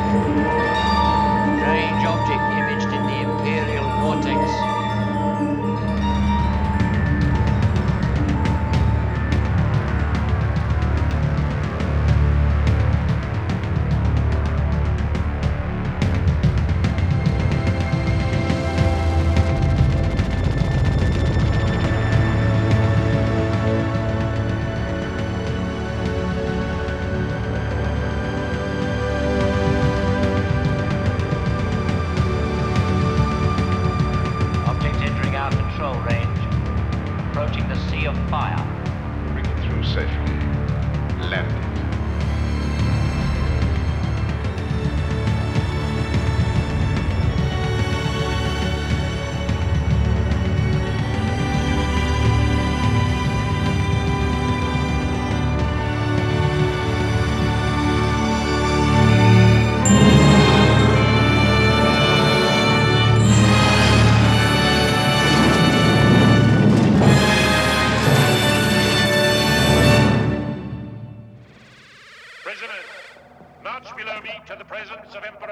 Strange object imaged in the Imperial vortex. Object entering our control range. Approaching the Sea of Fire. Bring it through safely. Land it. Prisoners, march below me to the presence of Emperor